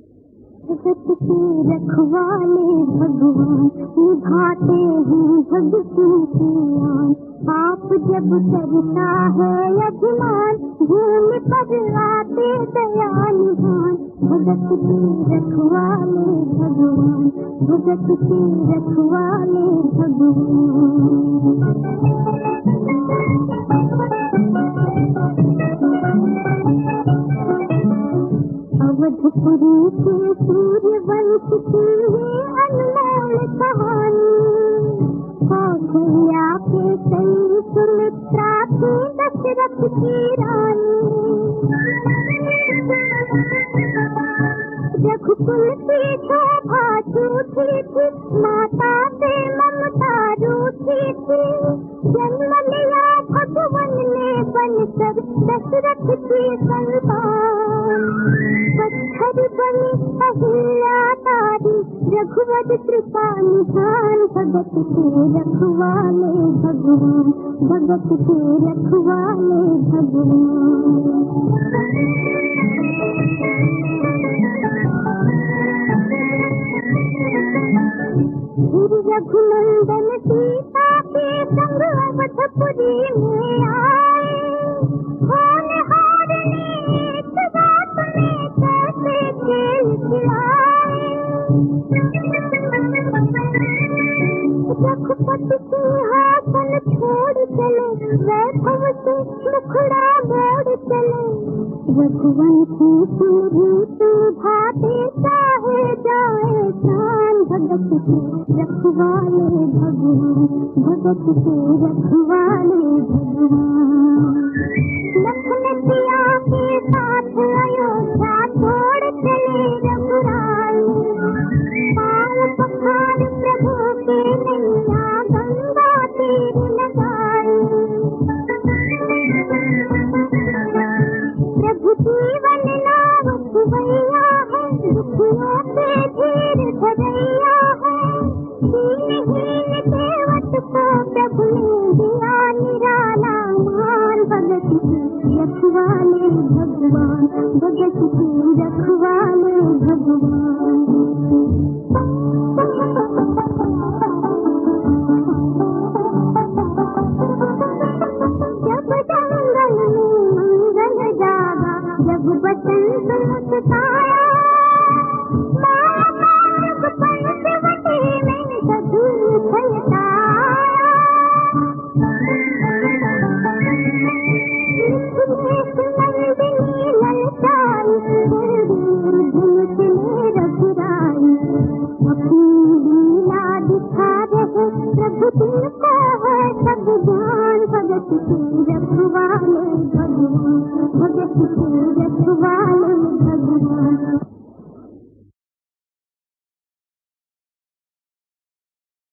जगत के रखवाले भगवान निभाते हैं भक्ति की आन। आप जब करता है अभिमान भूमि पर आते दया निधान। भगत के रखवाले भगवान, भगत के रखवाले भगवान। अवधपुरी के सूर्यवंश की अनमोल कहानी, कौशल्या के कई सुमित्रा थी दशरथ की रानी। रघुकुल की शोभा झूठी थी, माता से ममता रूठी थी। जन्म लिया भगवान ने बनकर दशरथ की संतान। पत्थर बनी अहिल्या तारी, रघुवर कृपा निधान। भगत के रखवाले भगवान, भगत के रखवाले भगवान। फिर रघुनंदन सीता के संग अवधपुरी में आए। होनहार ने एक रात में कैसे खेल खिलाए। रघुपति सिंहासन छोड़ चले, वैभव से मुखड़ा मोड़ चले। रघुवंशी सुरभूत भाते चाहे जाए प्राण। भगत के रखवाले भगवान, भगत के रखवाले भगवान। लखन सिया के साथ अयोध्या छोड़ चले रघुराई। पाँव पखार प्रभु के नैया गंगा तीर लगाई। प्रभु जीवन नाम सुवैया है, दुखियों के धीर धरैया है। दीनहीन देवत को प्रभु ने दिया निराला मान। भगत के रखवाले भगवान, भगत के रखवाले भगवान। जब जंगल में मंगल जागा, जब बसंत मुस्काया। माया मार्ग पंचवटी में सधु छलकाया। नंदिनी ललचाई, धुन चले रघुराई। अपनी लीला दिखा रहे प्रभु तुमको है सब ज्ञान। भगत के रखवाले भगवान, भगत के रखवाले